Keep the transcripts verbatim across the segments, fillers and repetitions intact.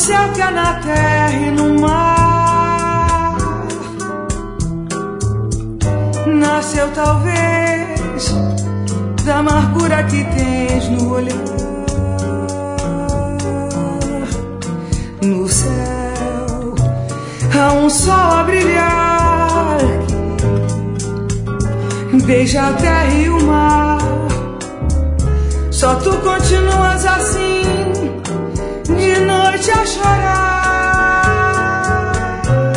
céu que há na terra e no mar. Nasceu talvez da amargura que tens no olhar. No céu há um sol a brilhar, beija a terra e o mar. Só tu continuas assim, de noite a chorar.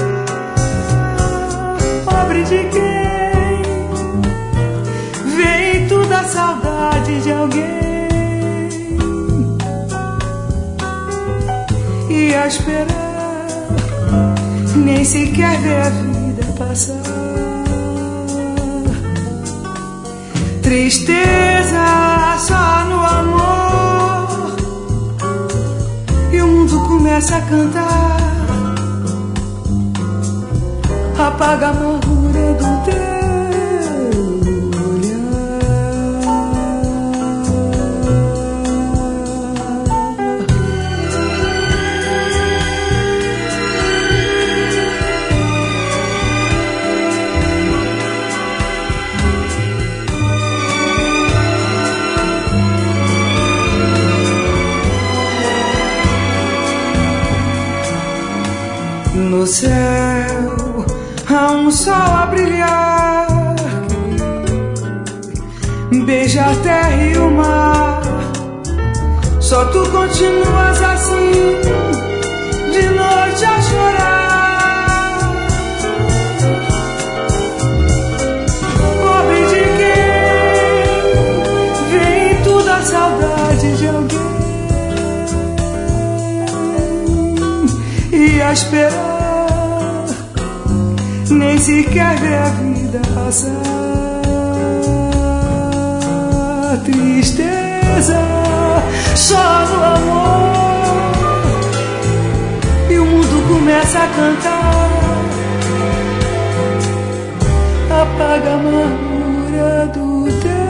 Pobre de quem vem tudo a saudade de alguém e a esperar, nem sequer ver a vida passar. Tristeza só no amor, e o mundo começa a cantar. Apaga a amargura do teu no céu há um sol a brilhar, beija a terra e o mar. Só tu continuas assim, de noite a chorar. Pobre de quem vem tudo a saudade de alguém e a esperar, nem sequer ver a vida passar. Tristeza só no amor, e o mundo começa a cantar. Apaga a amargura do teu